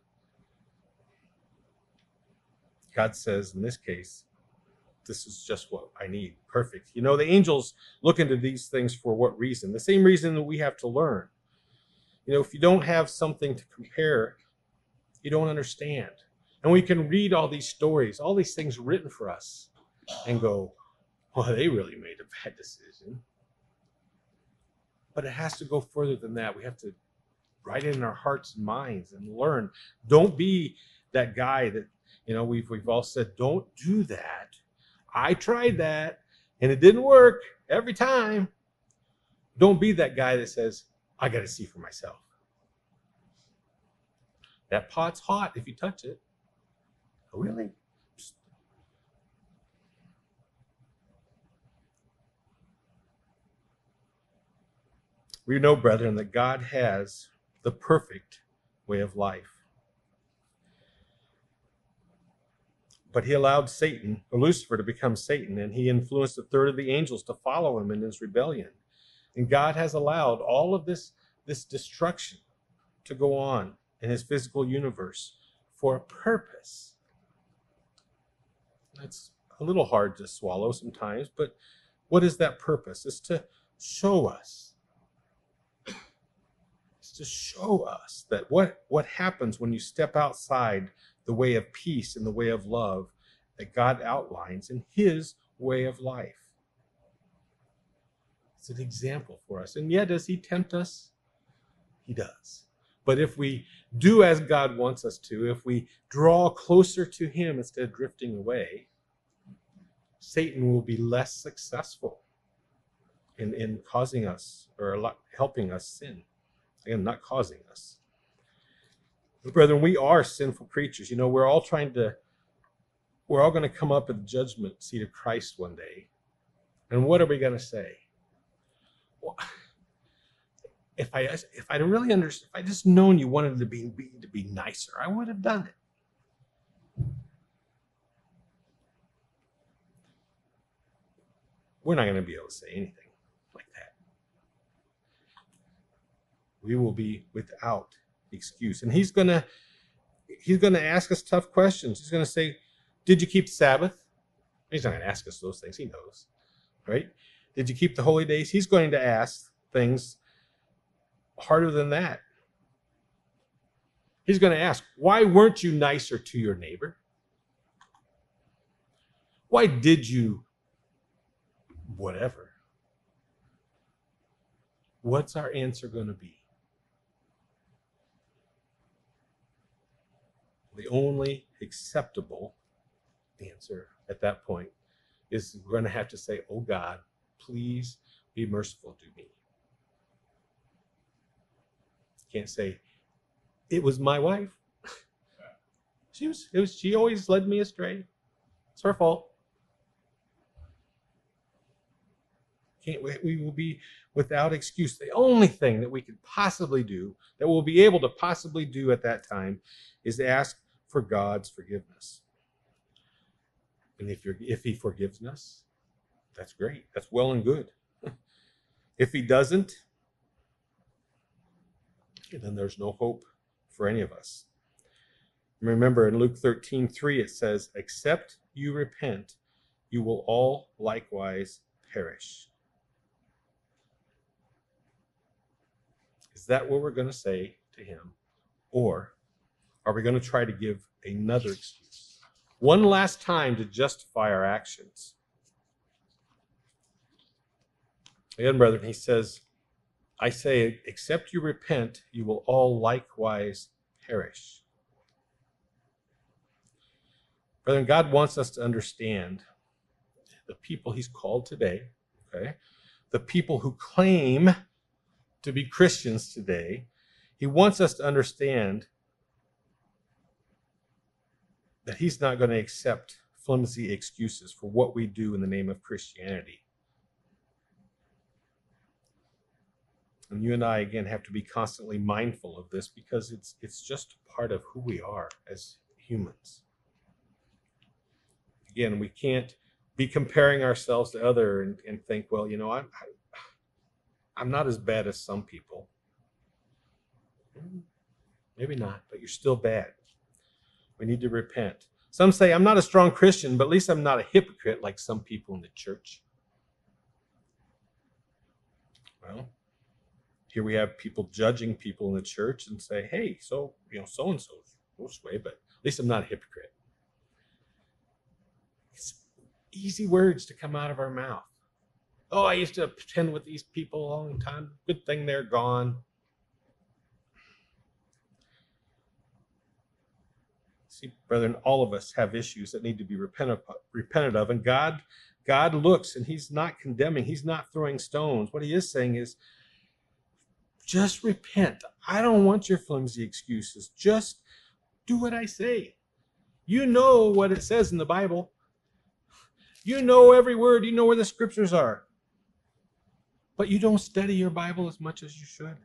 God says, in this case, this is just what I need. Perfect. You know, the angels look into these things for what reason? The same reason that we have to learn. You know, if you don't have something to compare, you don't understand. And we can read all these stories, all these things written for us, and go, well, they really made a bad decision. But it has to go further than that. We have to write it in our hearts and minds and learn. Don't be that guy that, you know, we've we've all said, don't do that. I tried that and it didn't work every time. Don't be that guy that says, I got to see for myself. That pot's hot if you touch it. Oh, really? We know, brethren, that God has the perfect way of life. But he allowed Satan, or Lucifer, to become Satan, and he influenced a third of the angels to follow him in his rebellion. And God has allowed all of this, this destruction to go on in his physical universe for a purpose. That's a little hard to swallow sometimes, but what is that purpose? It's to show us. It's to show us that what, what happens when you step outside the way of peace and the way of love that God outlines in his way of life. It's an example for us. And yet, does he tempt us? He does. But if we do as God wants us to, if we draw closer to him instead of drifting away, Satan will be less successful in, in causing us or helping us sin. Again, not causing us. Brethren, we are sinful creatures. You know, we're all trying to, we're all going to come up at the judgment seat of Christ one day. And what are we going to say? Well, if I if I really understood, if I just known you wanted to be, be to be nicer, I would have done it. We're not going to be able to say anything like that. We will be without excuse. And he's going to, he's going to ask us tough questions. He's going to say, did you keep the Sabbath? He's not going to ask us those things. He knows, right? Did you keep the holy days? He's going to ask things harder than that. He's going to ask, why weren't you nicer to your neighbor? Why did you whatever? What's our answer going to be? The only acceptable answer at that point is we're going to have to say, oh God, please be merciful to me. Can't say, it was my wife. She was, it was, she always led me astray. It's her fault. Can't, we, we will be without excuse. The only thing that we could possibly do, that we'll be able to possibly do at that time, is to ask for God's forgiveness. And if you're, if he forgives us, that's great. That's well and good. If he doesn't, then there's no hope for any of us. Remember in Luke thirteen three, it says, except you repent, you will all likewise perish. Is that what we're going to say to him? Or are we going to try to give another excuse? One last time to justify our actions. Again, brethren, he says, I say, except you repent, you will all likewise perish. Brethren, God wants us to understand the people he's called today, okay? The people who claim to be Christians today. He wants us to understand that he's not going to accept flimsy excuses for what we do in the name of Christianity. And you and I, again, have to be constantly mindful of this because it's it's just part of who we are as humans. Again, we can't be comparing ourselves to other and, and think, well, you know, I'm, I'm not as bad as some people. Maybe not, but you're still bad. We need to repent. Some say, I'm not a strong Christian, but at least I'm not a hypocrite like some people in the church. Well, here we have people judging people in the church and say, hey, so, you know, so-and-so's this way, but at least I'm not a hypocrite. It's easy words to come out of our mouth. Oh, I used to pretend with these people a long time. Good thing they're gone. See, brethren, all of us have issues that need to be repented, repented of. And God, God looks and he's not condemning. He's not throwing stones. What he is saying is, just repent. I don't want your flimsy excuses. Just do what I say. You know what it says in the Bible. You know every word. You know where the scriptures are. But you don't study your Bible as much as you should.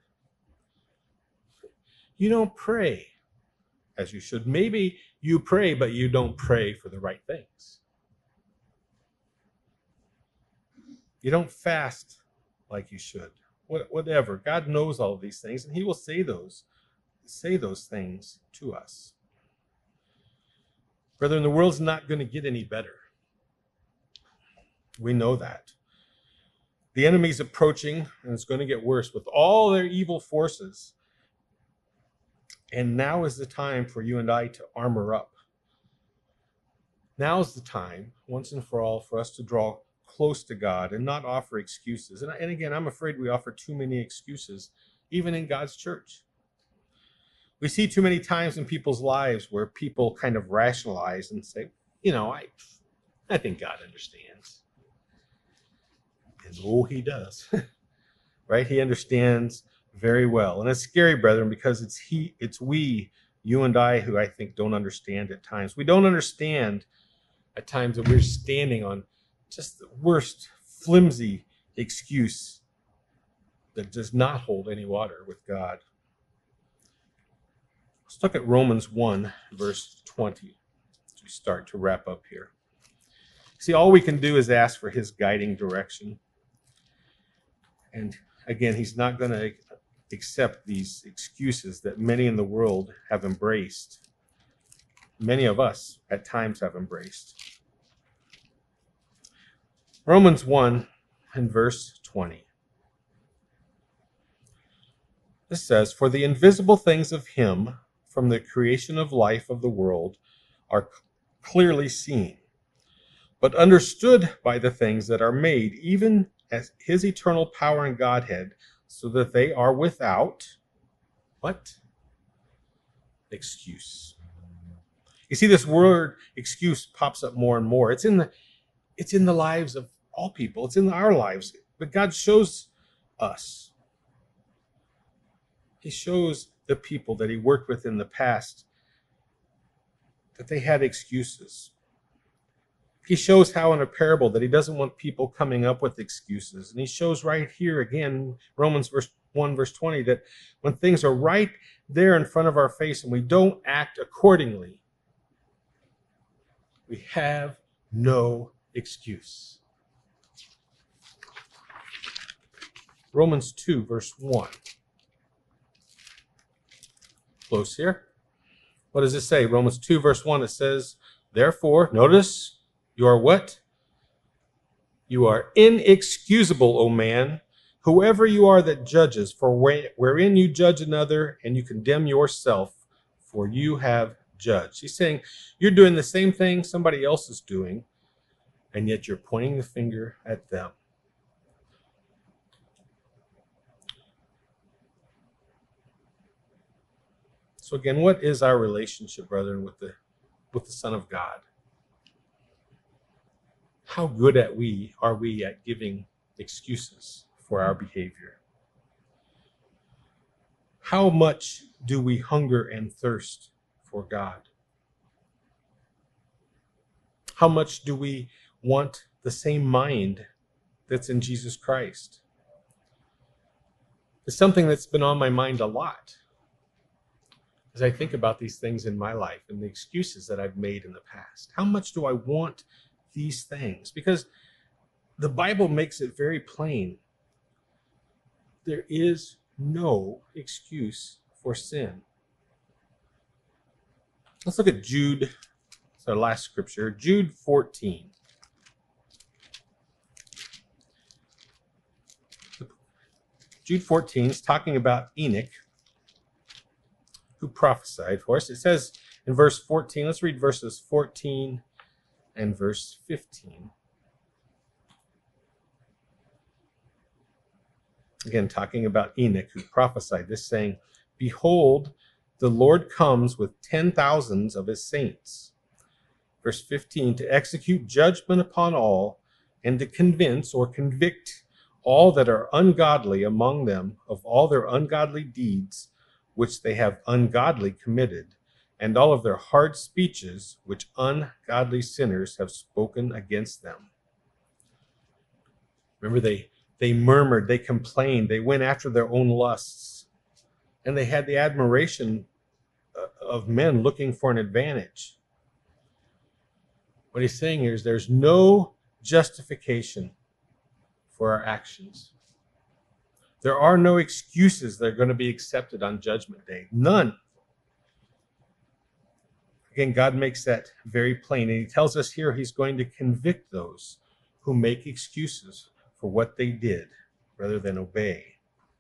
You don't pray as you should. Maybe you pray, but you don't pray for the right things. You don't fast like you should. Whatever. God knows all of these things, and he will say those, say those things to us. Brethren, the world's not going to get any better. We know that. The enemy's approaching, and it's going to get worse with all their evil forces. And now is the time for you and I to armor up. Now is the time, once and for all, for us to draw close to God and not offer excuses. And, and again, I'm afraid we offer too many excuses, even in God's church. We see too many times in people's lives where people kind of rationalize and say, you know, I, I think God understands. And oh, he does, right? He understands very well. And it's scary, brethren, because it's he, it's we, you and I, who I think don't understand at times. We don't understand at times that we're standing on just the worst flimsy excuse that does not hold any water with God. Let's look at Romans one, verse twenty, as we start to wrap up here. See, all we can do is ask for his guiding direction. And again, he's not going to accept these excuses that many in the world have embraced. many of us at times have embraced. Romans one and verse twenty. This says, "For the invisible things of him from the creation of life of the world are clearly seen, but understood by the things that are made, even as his eternal power and Godhead, so that they are without," what? Excuse. You see, this word excuse pops up more and more. It's in the it's in the lives of all people. It's in our lives. But God shows us. He shows the people that he worked with in the past that they had excuses. He shows how in a parable that he doesn't want people coming up with excuses. And he shows right here again, Romans verse one, verse twenty, that when things are right there in front of our face and we don't act accordingly, we have no excuse. Romans two, verse one. Close here. What does it say? Romans two, verse one, it says, "Therefore," notice, "you are what? You are inexcusable, O man, whoever you are that judges, for wherein you judge another and you condemn yourself, for you have judged." He's saying you're doing the same thing somebody else is doing, and yet you're pointing the finger at them. So again, what is our relationship, brethren, with the with the Son of God? How good at we are we at giving excuses for our behavior? How much do we hunger and thirst for God? How much do we want the same mind that's in Jesus Christ? It's something that's been on my mind a lot as I think about these things in my life and the excuses that I've made in the past. How much do I want these things? Because the Bible makes it very plain. There is no excuse for sin. Let's look at Jude. It's our last scripture, Jude fourteen. Jude fourteen is talking about Enoch, who prophesied for us. It says in verse fourteen, let's read verses fourteen and verse fifteen. Again, talking about Enoch, who prophesied this, saying, "Behold, the Lord comes with ten thousands of his saints." Verse fifteen, "to execute judgment upon all, and to convince or convict all that are ungodly among them of all their ungodly deeds, which they have ungodly committed, and all of their hard speeches, which ungodly sinners have spoken against them." Remember, they, they murmured, they complained, they went after their own lusts, and they had the admiration of men looking for an advantage. What he's saying here is there's no justification for our actions. There are no excuses that are going to be accepted on Judgment Day. None. Again, God makes that very plain. And he tells us here he's going to convict those who make excuses for what they did rather than obey.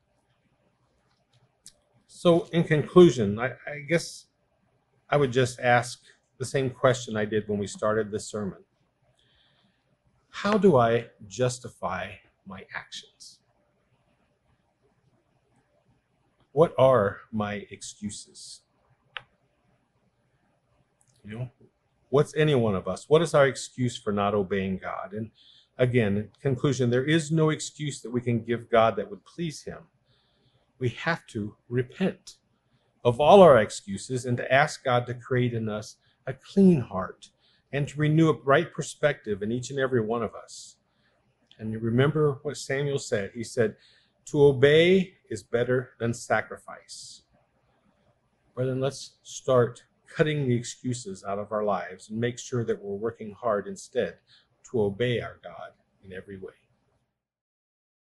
So in conclusion, I, I guess I would just ask the same question I did when we started this sermon. How do I justify my actions? What are my excuses? You know, what's any one of us? What is our excuse for not obeying God? And again, in conclusion, there is no excuse that we can give God that would please him. We have to repent of all our excuses and to ask God to create in us a clean heart and to renew a right perspective in each and every one of us. And you remember what Samuel said. He said, "To obey is better than sacrifice." Well, then let's start cutting the excuses out of our lives and make sure that we're working hard instead to obey our God in every way.